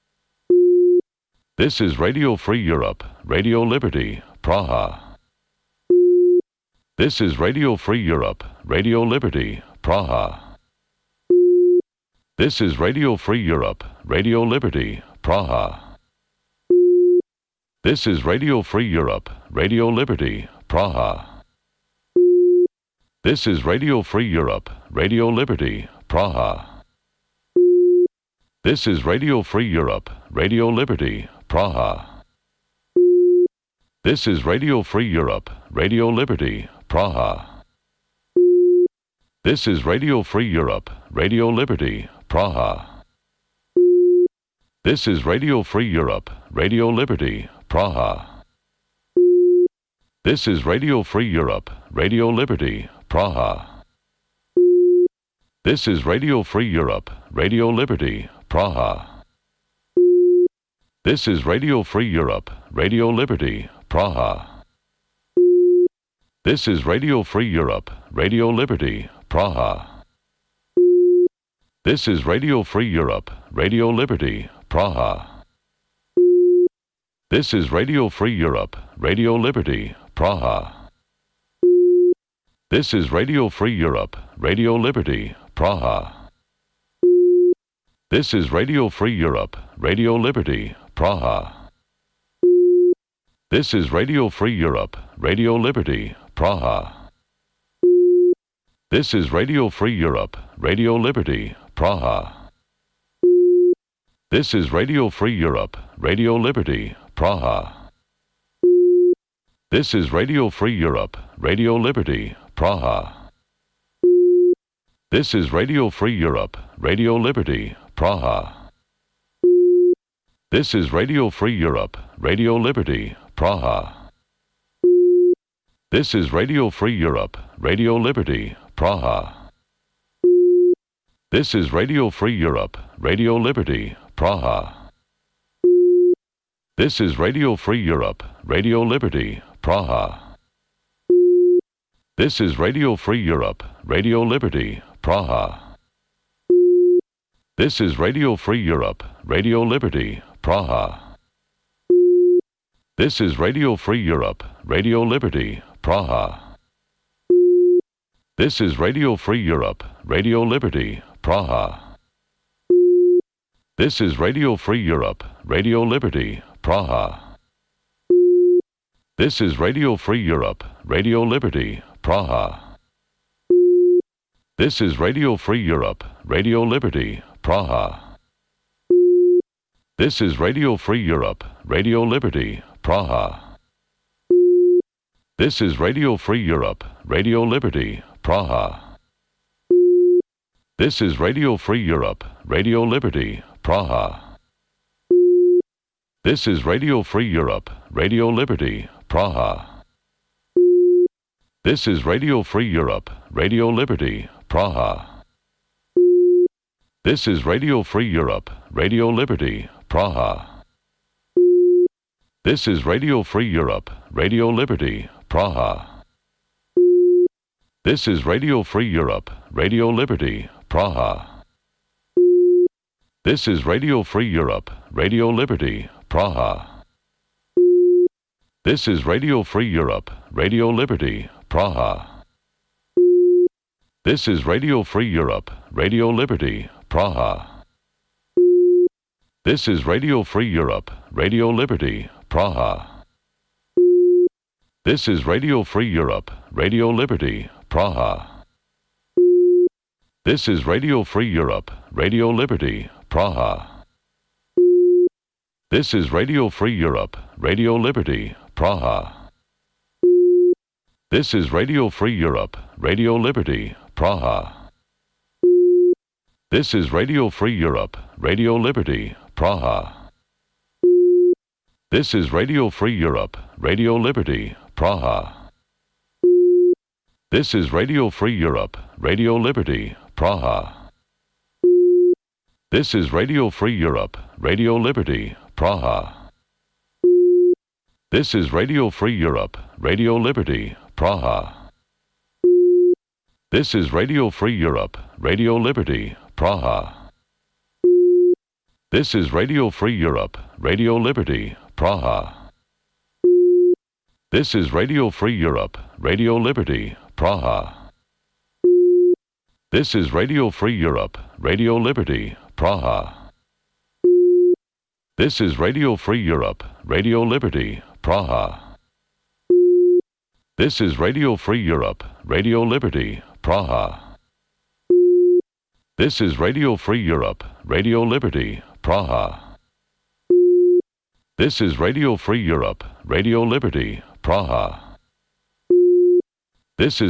This is Radio Free Europe, Radio Liberty, Praha. This is Radio Free Europe, Radio Liberty, Praha. This is Radio Free Europe, Radio Liberty, Praha. This is Radio Free Europe, Radio Liberty, Praha. This is Radio Free Europe, Radio Liberty, Praha. This is Radio Free Europe, Radio Liberty, Praha. This is Radio Free Europe, Radio Liberty, Praha. This is Radio Free Europe, Radio Liberty, Praha. This is Radio Free Europe, Radio Liberty, Praha. This is Radio Free Europe, Radio Liberty, Praha. This is Radio Free Europe, Radio Liberty, Praha. This is Radio Free Europe, Radio Liberty, Praha. This is Radio Free Europe, Radio Liberty, Praha. This is Radio Free Europe, Radio Liberty, Praha. This is Radio Free Europe, Radio Liberty, Praha. This is Radio Free Europe, Radio Liberty, Praha. This is Radio Free Europe, Radio Liberty, Praha. This is Radio Free Europe, Radio Liberty, Praha. This is Radio Free Europe, Radio Liberty, Praha. This is Radio Free Europe, Radio Liberty, Praha. This is Radio Free Europe, Radio Liberty, Praha. This is Radio Free Europe, Radio Liberty, Praha. This is Radio Free Europe, Radio Liberty, Praha. This is Radio Free Europe, Radio Liberty, Praha. This is Radio Free Europe, Radio Liberty, Praha. This is Radio Free Europe, Radio Liberty, Praha. This is Radio Free Europe, Radio Liberty, Praha. This is Radio Free Europe, Radio Liberty, Praha. This is Radio Free Europe, Radio Liberty, Praha. This is Radio Free Europe, Radio Liberty, Praha. This is Radio Free Europe, Radio Liberty, Praha. This is Radio Free Europe, Radio Liberty, Praha. This is Radio Free Europe, Radio Liberty, Praha. This is Radio Free Europe, Radio Liberty, Praha. This is Radio Free Europe, Radio Liberty, Praha. This is Radio Free Europe, Radio Liberty, Praha. This is Radio Free Europe, Radio Liberty, Praha. This is Radio Free Europe, Radio Liberty, Praha. This is Radio Free Europe, Radio Liberty, Praha. This is Radio Free Europe, Radio Liberty, Praha. This is Radio Free Europe, Radio Liberty, Praha. This is Radio Free Europe, Radio Liberty, Praha. This is Radio Free Europe, Radio Liberty, Praha. This is Radio Free Europe, Radio Liberty, Praha. This is Radio Free Europe, Radio Liberty, Praha. This is Radio Free Europe, Radio Liberty, Praha. This is Radio Free Europe, Radio Liberty, Praha. This is Radio Free Europe, Radio Liberty, Praha. This is Radio Free Europe, Radio Liberty, Praha. This is Radio Free Europe, Radio Liberty, Praha. This is Radio Free Europe, Radio Liberty, Praha. This is Radio Free Europe, Radio Liberty, Praha. This is Radio Free Europe, Radio Liberty, Praha. This is Radio Free Europe, Radio Liberty, Praha. This is Radio Free Europe, Radio Liberty, Praha. This is Radio Free Europe, Radio Liberty, Praha. This is Radio Free Europe, Radio Liberty, Praha. This is Radio Free Europe, Radio Liberty, Praha. This is Radio Free Europe, Radio Liberty, Praha. This is Radio Free Europe, Radio Liberty, Praha. This is Radio Free Europe, Radio Liberty, Praha. This is Radio Free Europe, Radio Liberty, Praha. This is